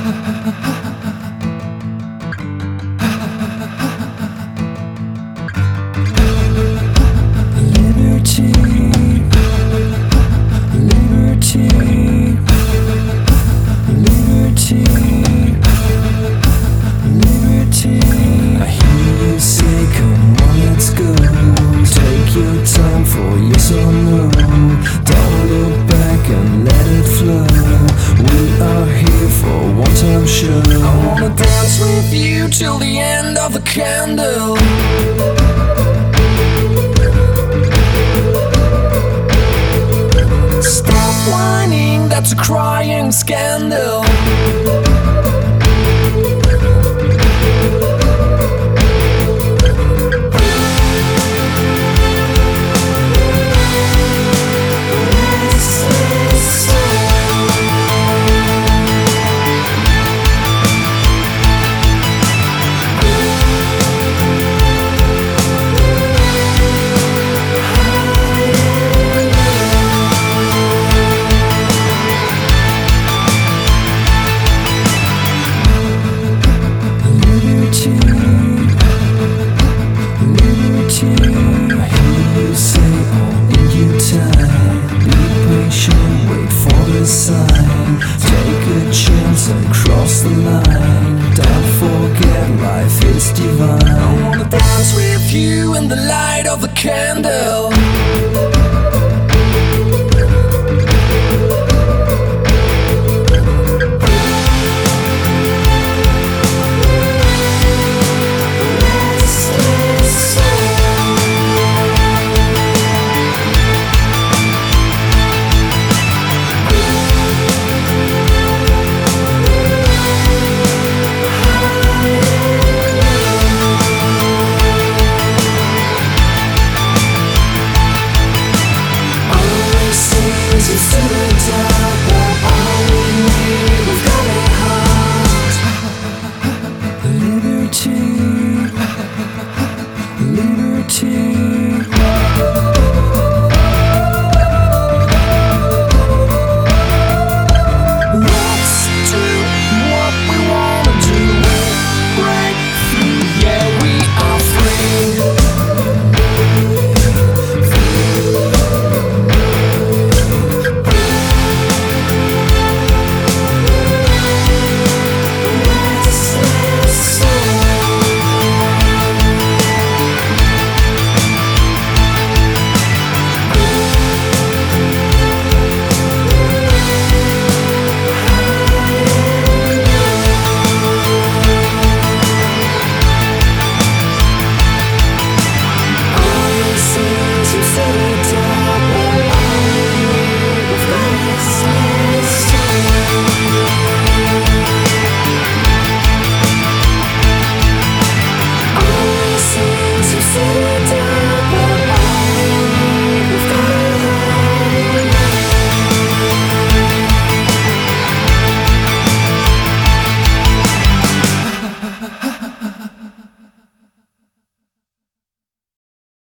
Liberty, liberty, liberty, liberty. I hear you say, come on, let's go. Take your time for yes or no. Don't look back and let it flow. We are here for a one-time show. I wanna dance with you till the end of the candle. Stop whining, that's a crying scandal. Take a chance and cross the line. Don't forget, life is divine. I wanna dance with you in the light of the candle.